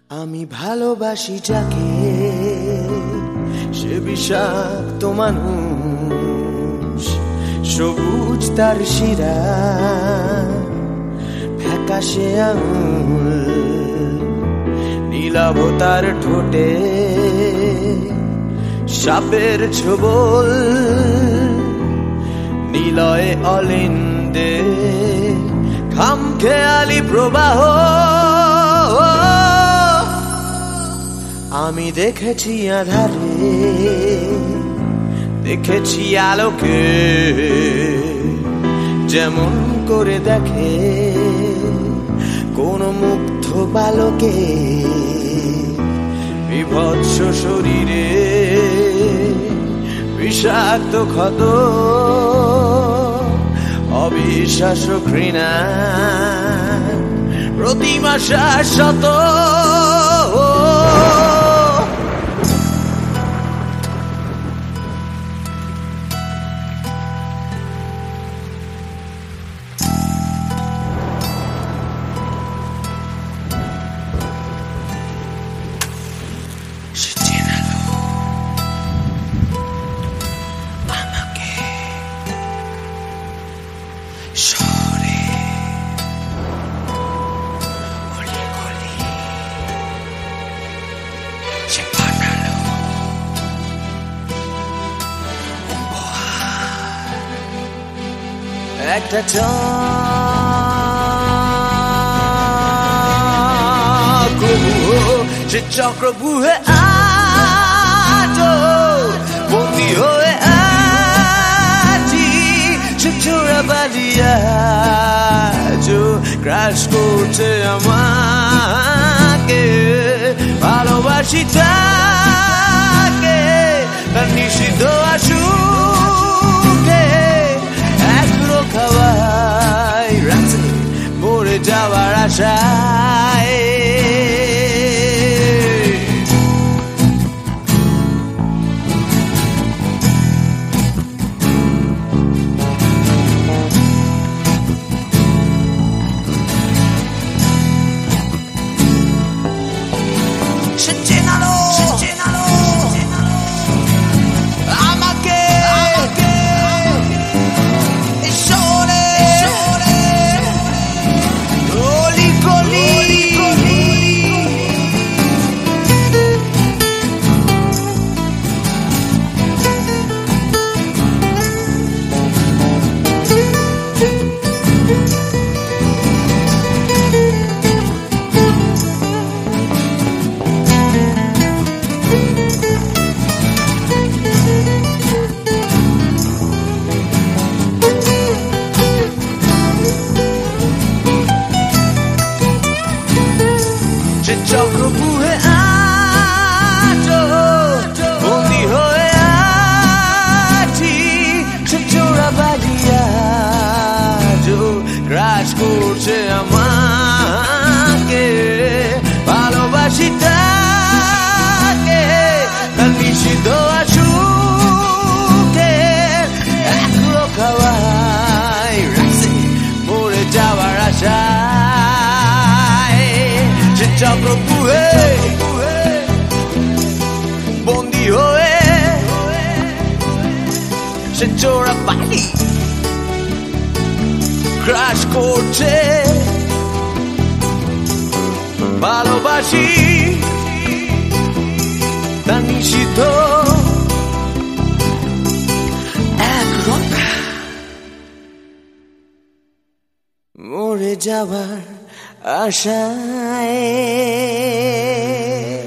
আমি ভালোবাসি যাকে সে বিষাক্ত মানুষ, সবুজ তার শিরা, ফ্যাকাশে আঙুল, নীলাভ তার ঠোঁটে সাপের ছোবল, নিলয়ে অলিন্দে খামখেয়ালি প্রবাহ। আমি দেখেছি আধারে, দেখেছি আলোকে, যেমন করে দেখে কোন মুগ্ধ বালকে, বিভৎস শরীরে বিষাক্ত ক্ষত, অবিশ্বাস ঘৃণা প্রতিমা শাশ্বত। শহরে অলিগলি সে পাঠালো একটা সে চক্রবুহে আজ বন্দী হয়ে ক্রাশ করছে আমাকে। ভালোবাসি তাকে, তার নিষিদ্ধ আসুকে একগুলো খাওয়াই রাতে মরে যাওয়ার আশায়। চক্রবুহে আজ বন্দী হয়ে আছি, সে চোরা বালিয়া গ্রাস করছে আমাকে। ভালোবাসি তাকে, তার নিষিদ্ধ আসুকে একগুলো খাওয়াই রাতে মরে যাওয়ার আশা। চক্রবুহে বন্দী হয়ে সে চোরা বালি ক্রাশ করছে। ভালোবাসি তা নিষিদ্ধ এক রক্ষা মরে যাবার আশায়।